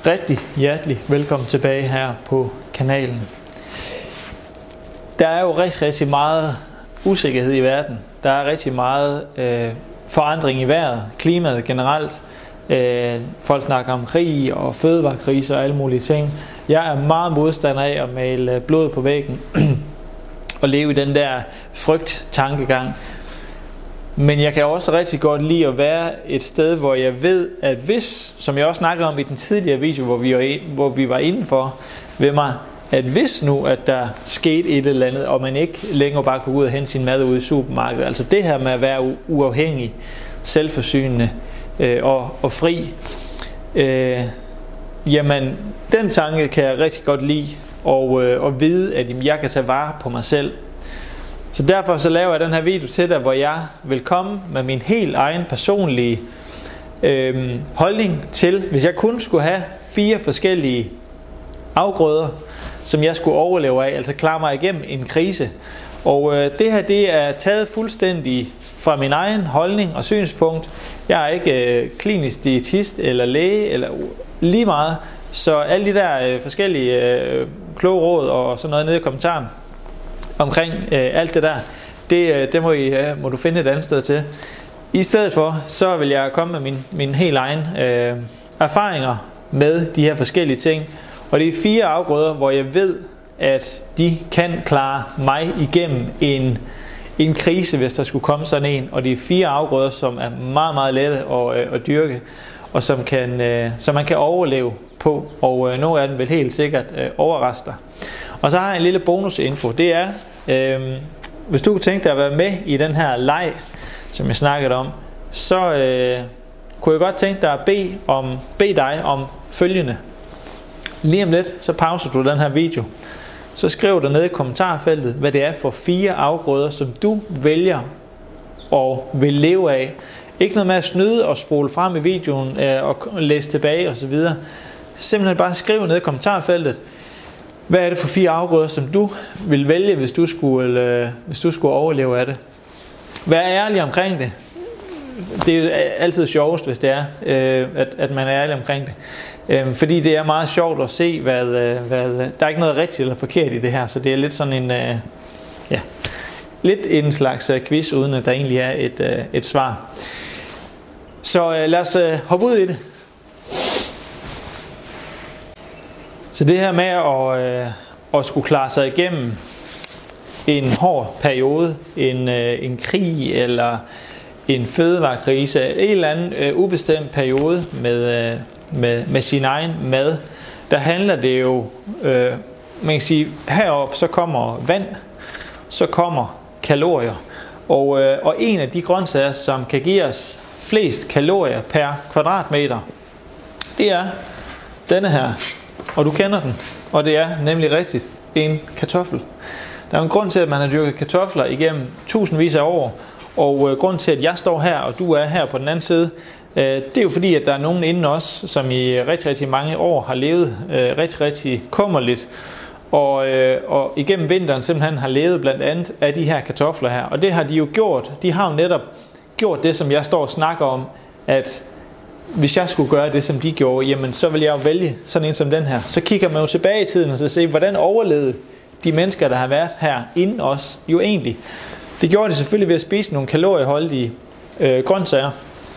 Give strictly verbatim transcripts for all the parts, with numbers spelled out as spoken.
Rigtig hjertelig velkommen tilbage her på kanalen. Der er jo rigtig, rigtig meget usikkerhed i verden. Der er rigtig meget øh, forandring i vejret, klimaet generelt. Øh, folk snakker om krig og fødevarekriser og alle mulige ting. Jeg er meget modstander af at male blod på væggen og leve i den der frygt-tankegang. Men jeg kan også rigtig godt lide at være et sted, hvor jeg ved, at hvis, som jeg også snakkede om i den tidligere video, hvor vi var, ind, hvor vi var indenfor ved mig, at hvis nu, at der skete et eller andet, og man ikke længere bare kunne gå ud og hente sin mad ude i supermarkedet, altså det her med at være uafhængig, selvforsynende øh, og, og fri, øh, jamen den tanke kan jeg rigtig godt lide, og, øh, og vide, at jeg kan tage vare på mig selv. Så derfor så laver jeg den her video til dig, hvor jeg vil komme med min helt egen personlige øh, holdning til, hvis jeg kun skulle have fire forskellige afgrøder, som jeg skulle overleve af, altså klare mig igennem en krise. Og øh, det her, det er taget fuldstændig fra min egen holdning og synspunkt. Jeg er ikke øh, klinisk diætist eller læge eller lige meget, så alle de der øh, forskellige øh, kloge råd og sådan noget nede i kommentaren omkring øh, alt det der, det, øh, det må, I, øh, må du finde et andet sted til. I stedet for, så vil jeg komme med min, min helt egen øh, erfaringer med de her forskellige ting. Og det er fire afgrøder, hvor jeg ved, at de kan klare mig igennem en, en krise, hvis der skulle komme sådan en. Og det er fire afgrøder, som er meget, meget lette at, øh, at dyrke, og som, kan, øh, som man kan overleve på. Og øh, nogle af dem vil helt sikkert øh, overraske dig. Og så har jeg en lille bonusinfo. Det er, øh, hvis du kunne tænke dig at være med i den her leg, som jeg snakkede om, så øh, kunne jeg godt tænke dig at bede, om, bede dig om følgende. Lige om lidt, så pauser du den her video. Så skriv der nede i kommentarfeltet, hvad det er for fire afgrøder, som du vælger og vil leve af. Ikke noget med at snyde og spole frem i videoen øh, og læse tilbage osv. Simpelthen bare skriv nede i kommentarfeltet, hvad er det for fire afgrøder, som du vil vælge, hvis du skulle, øh, hvis du skulle overleve af det. Vær ærlig omkring det. Det er jo altid sjovest, hvis det er, øh, at, at man er ærlig omkring det. Øh, fordi det er meget sjovt at se, hvad, hvad, der er ikke noget rigtigt eller forkert i det her, så det er lidt sådan en, øh, ja, lidt en slags quiz, uden at der egentlig er et, øh, et svar. Så øh, lad os øh, hoppe ud i det. Så det her med at, øh, at skulle klare sig igennem en hård periode, en, øh, en krig eller en fødevarekrise, en eller anden øh, ubestemt periode med, øh, med, med sin egen mad, der handler det jo, øh, man kan sige, herop så kommer vand, så kommer kalorier, og, øh, og en af de grøntsager, som kan give os flest kalorier per kvadratmeter, det er denne her. Og du kender den, og det er nemlig rigtigt en kartoffel. Der er en grund til, at man har dyrket kartofler igennem tusindvis af år, og øh, grund til, at jeg står her, og du er her på den anden side, øh, det er jo fordi, at der er nogen inden os, som i rigtig, rigtig mange år har levet øh, rigtig, rigtig kummerligt, og, øh, og igennem vinteren simpelthen har levet blandt andet af de her kartofler her. Og det har de jo gjort. De har jo netop gjort det, som jeg står og snakker om, at hvis jeg skulle gøre det, som de gjorde, jamen så vil jeg jo vælge sådan en som den her. Så kigger man jo tilbage i tiden og så ser, hvordan overlevede de mennesker, der har været her inden os, jo egentlig. Det gjorde de selvfølgelig ved at spise nogle kalorieholdige øh, grøntsager.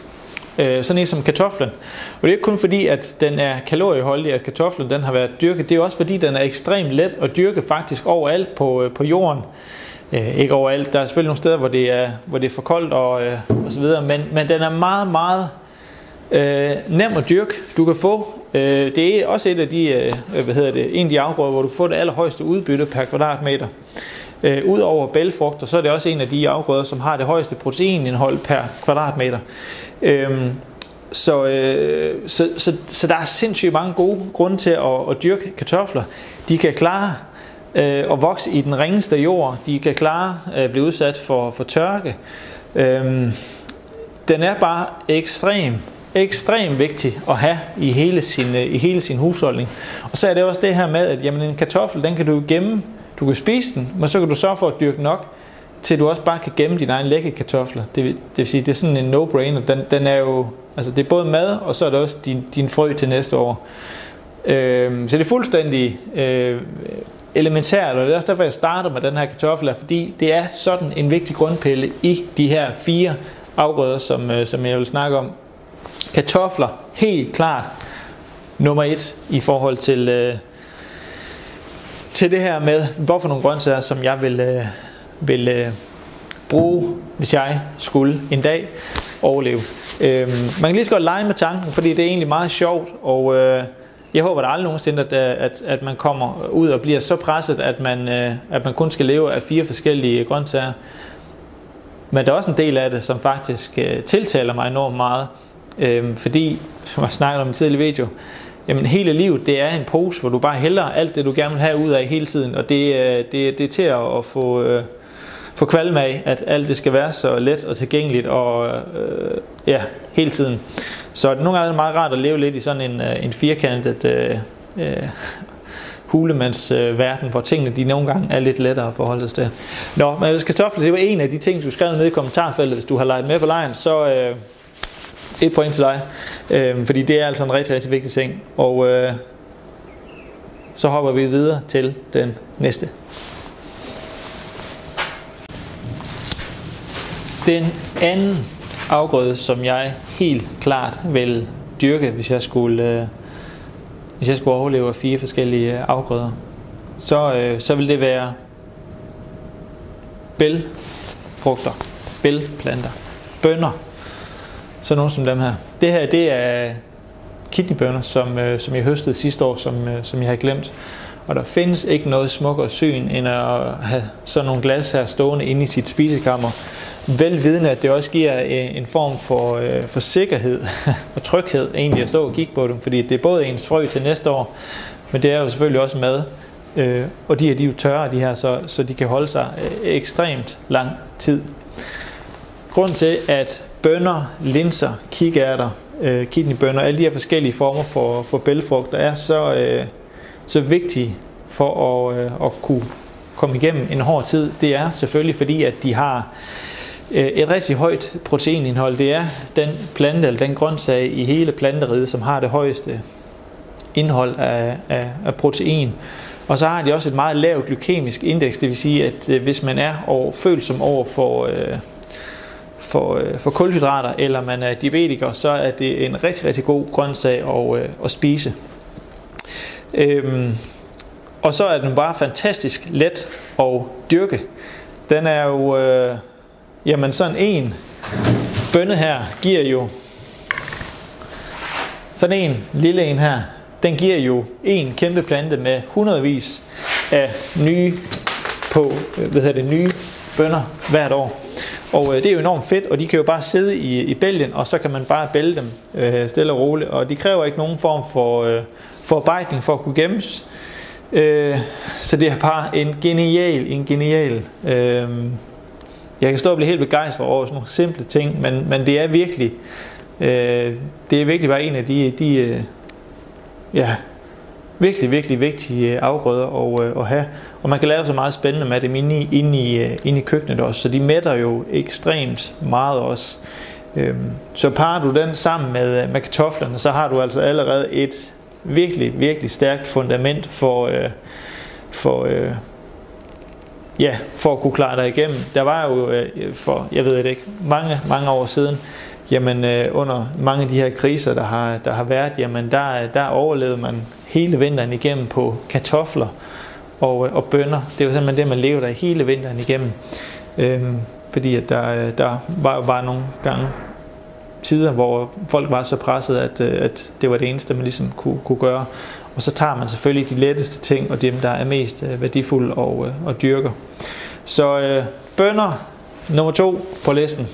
Øh, sådan en som kartoflen. Og det er ikke kun fordi, at den er kalorieholdig, at kartoflen den har været dyrket. Det er også fordi, den er ekstremt let at dyrke faktisk overalt på, øh, på jorden. Øh, ikke overalt. Der er selvfølgelig nogle steder, hvor det er, hvor det er for koldt og, øh, og så videre. Men, men den er meget, meget Øh, nem at dyrke. Du kan få, øh, det er også et af de, øh, hvad hedder det, en af de afgrøder, hvor du kan få det allerhøjeste udbytte per kvadratmeter. Øh, Udover bælgfrugter, så er det også en af de afgrøder, som har det højeste proteinindhold per kvadratmeter. Øh, så, øh, så, så, så der er sindssygt mange gode grunde til at, at dyrke kartofler. De kan klare øh, at vokse i den ringeste jord. De kan klare at øh, blive udsat for, for tørke. Øh, den er bare ekstrem ekstremt vigtig at have i hele sin, i hele sin husholdning. Og så er det også det her med, at jamen, en kartoffel, den kan du gemme, du kan spise den, men så kan du sørge for at dyrke nok, til du også bare kan gemme dine egne lækre kartofler. Det vil, det vil sige, det er sådan en no-brainer. Den, den er jo, altså det er både mad, og så er det også din, din frø til næste år. Øh, så det er fuldstændig øh, elementært, og det er også derfor, jeg starter med den her kartoffel, fordi det er sådan en vigtig grundpille i de her fire afgrøder, som, øh, som jeg vil snakke om. Kartofler, helt klart nummer et i forhold til, øh, til det her med, hvorfor nogle grøntsager, som jeg vil, øh, vil øh, bruge, hvis jeg skulle en dag overleve. Øh, man kan lige så godt lege med tanken, fordi det er egentlig meget sjovt, og øh, jeg håber da aldrig nogensinde, at, at, at man kommer ud og bliver så presset, at man, øh, at man kun skal leve af fire forskellige grøntsager. Men der er også en del af det, som faktisk øh, tiltaler mig enormt meget. Øhm, fordi, som jeg snakkede om i en tidligere video, jamen hele livet, det er en pose, hvor du bare hælder alt det, du gerne vil have ud af hele tiden. Og det, øh, det, det er til at, at få, øh, få kvalme af, at alt det skal være så let og tilgængeligt og øh, ja, hele tiden. Så nogle gange er det meget rart at leve lidt i sådan en, en firkantet øh, øh, hulemandsverden, øh, hvor tingene de nogle gange er lidt lettere at forholde sig til. Nå, men kartofler, det var en af de ting, du skrev ned i kommentarfeltet, hvis du har leget med for lejen, så øh, et point til dig, øh, fordi det er altså en rigtig, rigtig vigtig ting. Og øh, så hopper vi videre til den næste. Den anden afgrøde, som jeg helt klart vil dyrke, hvis jeg skulle, øh, hvis jeg skulle overleve af fire forskellige afgrøder, så, øh, så vil det være bælfrugter, bælplanter, bønner, så nogle som dem her. Det her, det er kidneybønner, som, øh, som jeg høstede sidste år, som, øh, som jeg har glemt. Og der findes ikke noget smukkere syn, end at have sådan nogle glas her stående inde i sit spisekammer. Velvidende, at det også giver en form for, for sikkerhed og tryghed egentlig at stå og kigge på dem, fordi det er både ens frø til næste år, men det er jo selvfølgelig også mad. Og de her, de er jo tørre, de her, så, så de kan holde sig ekstremt lang tid. Grunden til, at bønner, linser, kikærter, kidneybønner, alle de her forskellige former for, for bælgfrugter er så, så vigtige for at, at kunne komme igennem en hård tid, det er selvfølgelig fordi, at de har et rigtig højt proteinindhold. Det er den plante eller den grøntsag i hele planteriget, som har det højeste indhold af, af, af protein. Og så har de også et meget lavt glykemisk indeks, det vil sige, at hvis man er over, følsom over for, for, for kulhydrater, eller man er diabetiker, så er det en rigtig, rigtig god grøntsag at, at spise. Øhm, og så er den bare fantastisk let at dyrke. Den er jo, øh, jamen sådan en bønne her giver jo, sådan en lille en her, den giver jo en kæmpe plante med hundredvis af nye, på, hvad hedder det, nye bønner hvert år. Og øh, det er jo enormt fedt, og de kan jo bare sidde i, i bælgen, og så kan man bare bælge dem øh, stille og roligt. Og de kræver ikke nogen form for øh, forarbejdning for at kunne gemmes. Øh, så det er bare en genial, en genial. Øh, jeg kan stå og blive helt begejstret over sådan nogle simple ting, men, men det er virkelig, øh, det er virkelig bare en af de, de øh, ja, virkelig, virkelig vigtige afgrøder at, at have. Og man kan lave så meget spændende med dem inde i, inde i, inde i køkkenet også, så de mætter jo ekstremt meget også. Så parer du den sammen med, med kartoflerne, så har du altså allerede et virkelig, virkelig stærkt fundament for, for, ja, for at kunne klare dig igennem. Der var jo for, jeg ved det ikke, mange, mange år siden, jamen under mange af de her kriser, der har, der har været, jamen der, der overlevede man hele vinteren igennem på kartofler og, og bønner. Det var simpelthen det, man levede der hele vinteren igennem. Øhm, fordi at der, der var jo bare nogle gange tider, hvor folk var så presset, at, at det var det eneste, man ligesom kunne, kunne gøre. Og så tager man selvfølgelig de letteste ting, og dem, der er mest værdifulde og, og dyrker. Så øh, bønner nummer to på listen.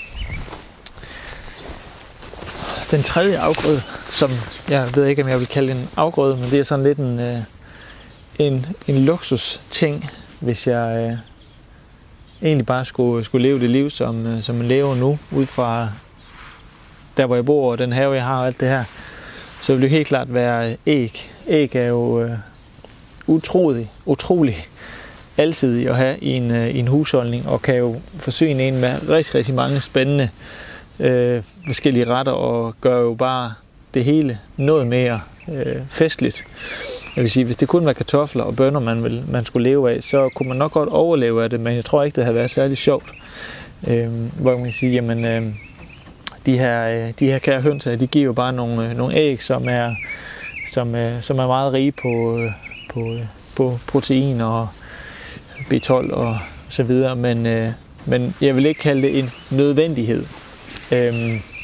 Den tredje afgrøde, som jeg ved ikke, om jeg vil kalde en afgrøde, men det er sådan lidt en, øh, en, en luksus ting, hvis jeg øh, egentlig bare skulle, skulle leve det liv, som, øh, som man lever nu, ud fra der, hvor jeg bor, og den have, jeg har og alt det her, så vil det helt klart være æg. Æg er jo øh, utrolig, utrolig alsidig at have i en, øh, i en husholdning, og kan jo forsyne en med rigtig, rigtig mange spændende øh, forskellige retter, og gør jo bare det hele noget mere øh, festligt. Jeg vil sige, hvis det kun var kartofler og bønner, man, ville, man skulle leve af, så kunne man nok godt overleve af det, men jeg tror ikke, det havde været særlig sjovt. Øh, hvor man kan sige, jamen, øh, de her, øh, de her kære hønser, de giver jo bare nogle, øh, nogle æg, som er, som, øh, som er meget rige på, øh, på, øh, på protein og B tolv og så videre, men, øh, men jeg vil ikke kalde det en nødvendighed. Øh,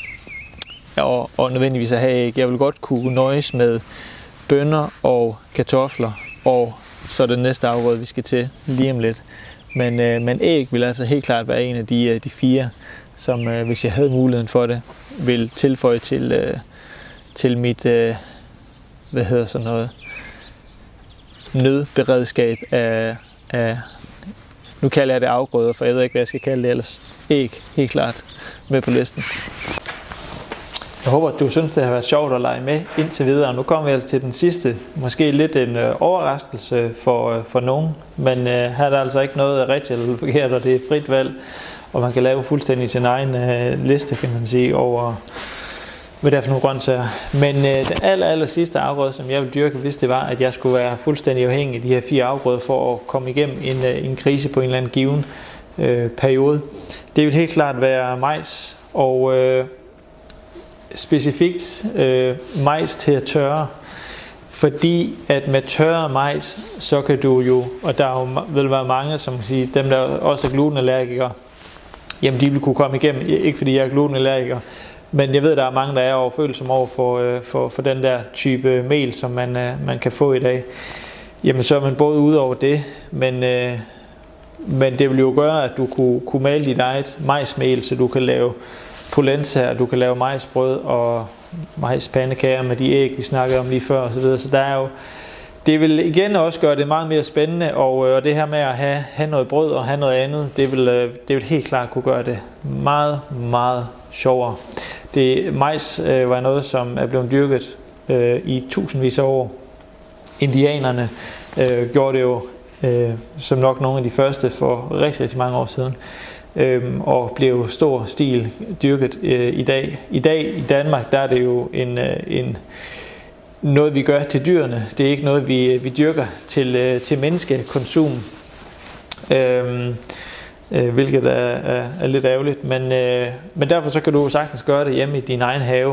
og, og nødvendigvis at have æg. Jeg vil godt kunne nøjes med bønner og kartofler, og så er det næste afgrøde, vi skal til lige om lidt. Men, øh, men æg vil altså helt klart være en af de, de fire, som øh, hvis jeg havde muligheden for det, vil tilføje til, øh, til mit, øh, hvad hedder sådan noget, nødberedskab af, af, nu kalder jeg det afgrøder, for jeg ved ikke, hvad jeg skal kalde det ellers. Æg, helt klart, med på listen. Jeg håber, at du synes, det har været sjovt at lege med indtil videre. Nu kommer vi altså til den sidste. Måske lidt en øh, overraskelse for, øh, for nogen. Men øh, her er der altså ikke noget rigtigt eller forkert, og det er frit valg. Og man kan lave fuldstændig sin egen øh, liste, kan man sige, over hvad det er for nogle grøntsager. Men øh, den aller, aller sidste afgrøde, som jeg vil dyrke, hvis det var, at jeg skulle være fuldstændig afhængig af de her fire afgrøder for at komme igennem en, øh, en krise på en eller anden given øh, periode. Det vil helt klart være majs og øh, specifikt øh, majs til at tørre, fordi at med tørre majs, så kan du jo, og der jo, vil være mange, som siger, dem der også er glutenallergikere, jamen de vil kunne komme igennem, ikke fordi jeg er glutenallergiker, men jeg ved, der er mange, der er overfølsomme over for, øh, for, for den der type mel, som man, øh, man kan få i dag. Jamen så er man både ude over det, men, øh, men det vil jo gøre, at du kunne, kunne male dit eget majsmel, så du kan lave polenta, du kan lave majsbrød og majspandekager med de æg, vi snakkede om lige før og så videre. Så der er jo, det vil igen også gøre det meget mere spændende, og, og det her med at have, have noget brød og have noget andet, det vil, det vil helt klart kunne gøre det meget, meget sjovere. Det, majs øh, var noget, som er blevet dyrket øh, i tusindvis af år. Indianerne øh, gjorde det jo øh, som nok nogle af de første for rigtig, rigtig mange år siden. Øhm, og blev stor stil dyrket øh, i dag. I dag i Danmark, der er det jo en, øh, en, noget, vi gør til dyrene. Det er ikke noget, vi, vi dyrker til, øh, til menneskekonsum, øhm, øh, hvilket er, er, er lidt ærgerligt. Men, øh, men derfor så kan du sagtens gøre det hjemme i din egen have.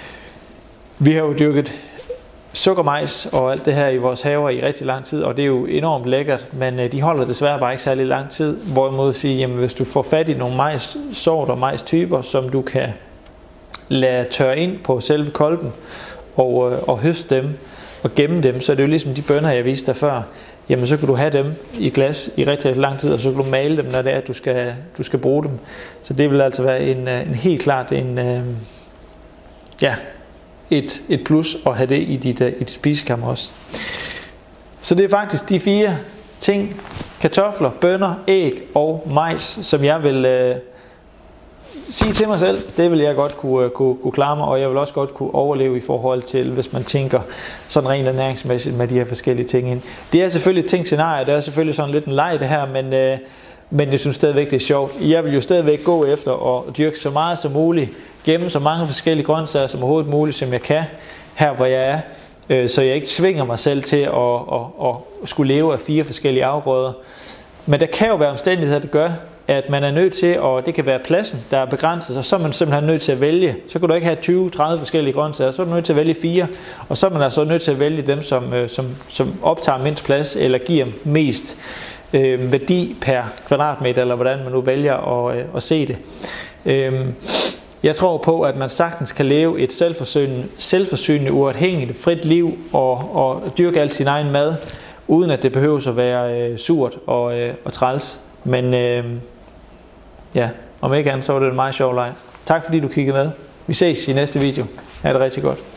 Vi har jo dyrket sukkermajs og alt det her i vores haver i rigtig lang tid, og det er jo enormt lækkert, men de holder desværre bare ikke særlig lang tid. Hvorimod at sige, jamen hvis du får fat i nogle majssorter, majstyper, som du kan lade tørre ind på selve kolben og, og høste dem og gemme dem, så er det jo ligesom de bønner, jeg viste dig før. Jamen så kan du have dem i glas i rigtig lang tid, og så kan du male dem, når det er, at du skal, du skal bruge dem. Så det vil altså være en, en helt klart en, øh, ja, Et, et plus at have det i dit, i dit spisekammer også. Så det er faktisk de fire ting, kartofler, bønner, æg og majs, som jeg vil øh, sige til mig selv, det vil jeg godt kunne, kunne, kunne klare mig, og jeg vil også godt kunne overleve i forhold til, hvis man tænker sådan rent ernæringsmæssigt med de her forskellige ting ind. Det er selvfølgelig et tænkt scenarie, det er selvfølgelig sådan lidt en leg det her, men, øh, men jeg synes stadigvæk det er sjovt. Jeg vil jo stadigvæk gå efter at dyrke så meget som muligt, gemme så mange forskellige grøntsager som overhovedet muligt, som jeg kan, her hvor jeg er, øh, så jeg ikke tvinger mig selv til at, at, at, at skulle leve af fire forskellige afgrøder. Men der kan jo være omstændigheder, der gør, at man er nødt til, og det kan være pladsen, der er begrænset, og så er man simpelthen nødt til at vælge. Så kan du ikke have tyve til tredive forskellige grøntsager, så er du nødt til at vælge fire, og så er man altså nødt til at vælge dem, som, som, som optager mindst plads, eller giver mest øh, værdi per kvadratmeter, eller hvordan man nu vælger at, at se det. Øh, Jeg tror på, at man sagtens kan leve et selvforsynende, selvforsynende uafhængigt, frit liv og, og dyrke al sin egen mad, uden at det behøver at være øh, surt og, øh, og træls. Men øh, ja, om ikke andet, så var det en meget sjov leg. Tak fordi du kiggede med. Vi ses i næste video. Ha' det rigtig godt.